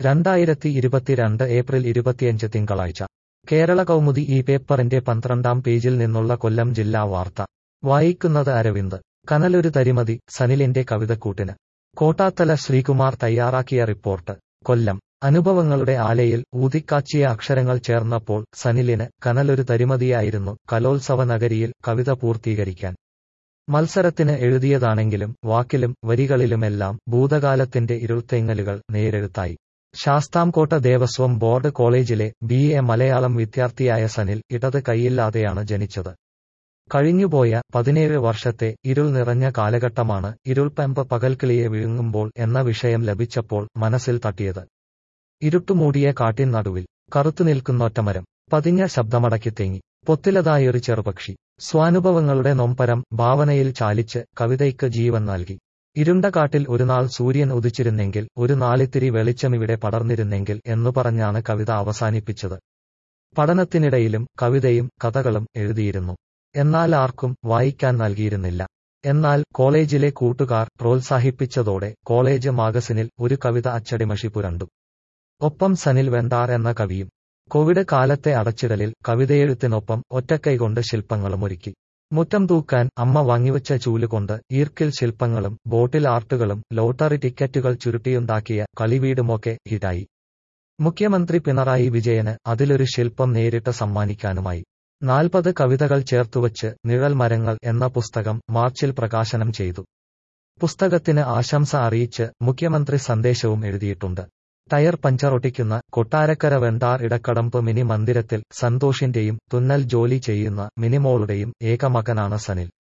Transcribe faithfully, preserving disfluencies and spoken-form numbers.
രണ്ടായിരത്തി ഇരുപത്തിരണ്ട് ഏപ്രിൽ ഇരുപത്തിയഞ്ച് തിങ്കളാഴ്ച കേരള കൗമുദി ഈ പേപ്പറിന്റെ പന്ത്രണ്ടാം പേജിൽ നിന്നുള്ള കൊല്ലം ജില്ലാ വാർത്ത വായിക്കുന്നത് അരവിന്ദ്. കനലൊരു തരിമതി സനിലിന്റെ കവിതക്കൂട്ടിന്. കോട്ടാത്തല ശ്രീകുമാർ തയ്യാറാക്കിയ റിപ്പോർട്ട്. കൊല്ലം. അനുഭവങ്ങളുടെ ആലയിൽ ഊതിക്കാച്ചിയ അക്ഷരങ്ങൾ ചേർന്നപ്പോൾ സനിലിന് കനലൊരു തരിമതിയായിരുന്നു കലോത്സവ നഗരിയിൽ കവിത പൂർത്തീകരിക്കാൻ. മത്സരത്തിന് എഴുതിയതാണെങ്കിലും വാക്കിലും വരികളിലുമെല്ലാം ഭൂതകാലത്തിന്റെ ഇരുൾത്തേങ്ങലുകൾ നേരെഴുത്തായി. ശാസ്താംകോട്ട ദേവസ്വം ബോർഡ് കോളേജിലെ ബി എ മലയാളം വിദ്യാർത്ഥിയായ സനിൽ ഇടത് കൈയില്ലാതെയാണ് ജനിച്ചത്. കഴിഞ്ഞുപോയ പതിനേഴ് വർഷത്തെ ഇരുൾ നിറഞ്ഞ കാലഘട്ടമാണ് ഇരുൾപെമ്പ് പകൽക്കിളിയെ വിഴുങ്ങുമ്പോൾ എന്ന വിഷയം ലഭിച്ചപ്പോൾ മനസ്സിൽ തട്ടിയത്. ഇരുട്ടുമൂടിയ കാട്ടിൻ നടുവിൽ കറുത്തുനിൽക്കുന്നൊറ്റമരം, പതിഞ്ഞ ശബ്ദമടക്കി തേങ്ങി പൊത്തിലതായൊരു ചെറുപക്ഷി, സ്വാനുഭവങ്ങളുടെ നൊമ്പരം ഭാവനയിൽ ചാലിച്ച് കവിതയ്ക്ക് ജീവൻ നൽകി. ഇരുണ്ട കാട്ടിൽ ഒരുനാൾ സൂര്യൻ ഉദിച്ചിരുന്നെങ്കിൽ, ഒരു നാളിത്തിരി വെളിച്ചമിവിടെ പടർന്നിരുന്നെങ്കിൽ എന്നു പറഞ്ഞാണ് കവിത അവസാനിപ്പിച്ചത്. പഠനത്തിനിടയിലും കവിതയും കഥകളും എഴുതിയിരുന്നു. എന്നാൽ ആർക്കും വായിക്കാൻ നൽകിയിരുന്നില്ല. എന്നാൽ കോളേജിലെ കൂട്ടുകാർ പ്രോത്സാഹിപ്പിച്ചതോടെ കോളേജ് മാഗസിനിൽ ഒരു കവിത അച്ചടിമഷി പുരണ്ടു. ഒപ്പം സനിൽ വെണ്ടാർ എന്ന കവിയും. കോവിഡ് കാലത്തെ അടച്ചിടലിൽ കവിതയെഴുത്തിനൊപ്പം ഒറ്റക്കൈകൊണ്ട് ശില്പങ്ങളുമൊരുക്കി. മുറ്റം തൂക്കാൻ അമ്മ വാങ്ങിവച്ച ചൂലുകൊണ്ട് ഈർക്കിൽ ശില്പങ്ങളും ബോട്ടിൽ ആർട്ടുകളും ലോട്ടറി ടിക്കറ്റുകൾ ചുരുട്ടിയുണ്ടാക്കിയ കളിവീടുമൊക്കെ ഹിറ്റായി. മുഖ്യമന്ത്രി പിണറായി വിജയന് അതിലൊരു ശില്പം നേരിട്ട് സമ്മാനിക്കാനുമായി. നാൽപ്പത് കവിതകൾ ചേർത്തുവച്ച് നിഴൽ മരങ്ങൾ എന്ന പുസ്തകം മാർച്ചിൽ പ്രകാശനം ചെയ്തു. പുസ്തകത്തിന് ആശംസ അറിയിച്ച് മുഖ്യമന്ത്രി സന്ദേശവും എഴുതിയിട്ടുണ്ട്. ടയർ പഞ്ചറൊട്ടിക്കുന്ന കൊട്ടാരക്കര വെണ്ടാർ ഇടക്കടമ്പ് മിനി മന്ദിരത്തിൽ സന്തോഷിന്റെയും തുന്നൽ ജോലി ചെയ്യുന്ന മിനിമോളുടെയും ഏകമകനാണ് സനിൽ.